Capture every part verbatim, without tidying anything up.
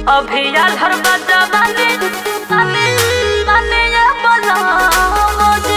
अभी यार हर बजा बने बने बने ये बोला मुझे।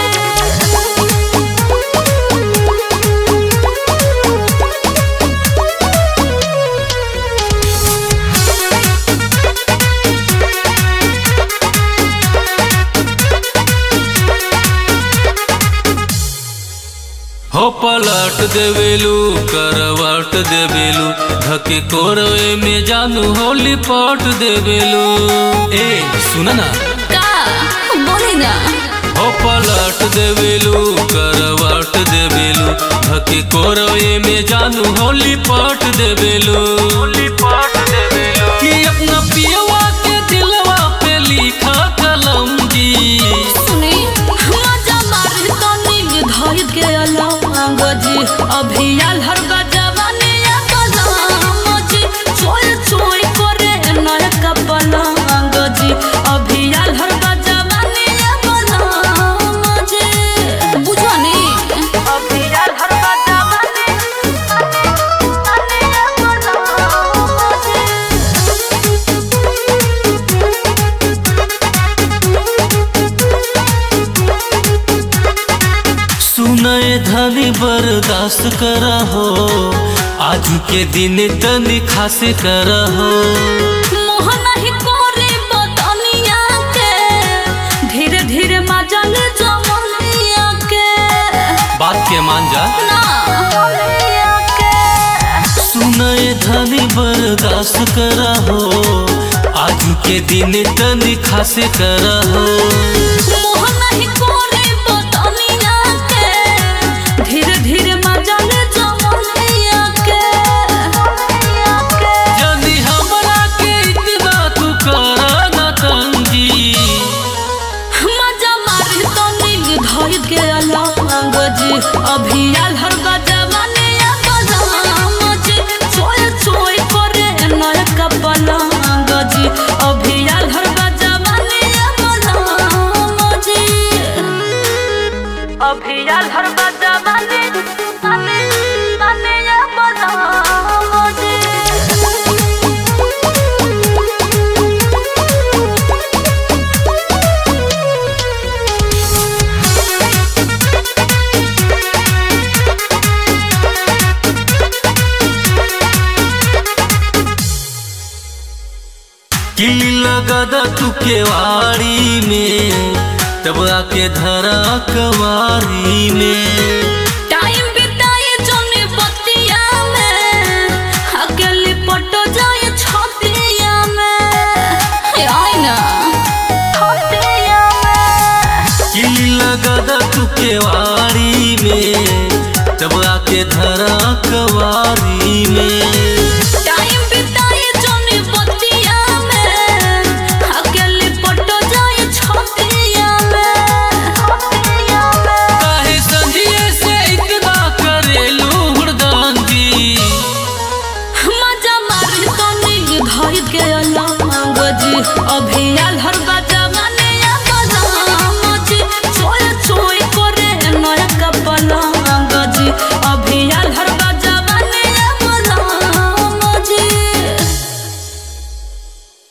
हो पलट देवेलू करवट देवेलू धके कोरवे में जानू हो लिपट देवेलू। ए सुन ना का बोली ना। हो पलट देवेलू करवट देवेलू धके कोरवे में जानू हो लिपट देवेलू लिपट देवेलू कि अपना पियवा के दिलवा पे लिखा कलम जी। सुनी मजा मारी तो निग धोई के अला गजी अभी यार हर बजावा ने या कलम जी चोय चोय करे नया कपला गजी अभी यार हर बजावा ने या कलम जी बुझो नी। अभी यार हर बजावा ने ने या कलम सुनए धनी बर्दाश्त करा हो आज के दिन तनी खास करा हो। मोहन ही कोरे बदनिया के धीरे धीरे मजल जमनिया के बात के मान जा ना के। सुनए धनी बर्दाश्त करा हो आज के दिन तनी खास करा हो। मोहन ही कोरे बदनिया के धीरे धीरे मजल जमनिया के जनी हमरा के इतना तू करा ना तंगी। मजा मारी तो निग धोई के अला गजी अभी यार हर बजावा ने या कलम जी चोय चोय करे नया कपला गजी अभी यार हर बजावा ने या कलम जी। अभी यार हर बजावा ने ने ने या कलम जी। किली लगा दा तू केवाड़ी में तब आके धरा कवारी में। टाइम बिताए जोने बतिया में अकेले पटो जाए छतिया में आई ना छतिया में। किली लगा दा तू केवाड़ी में तब आके धरा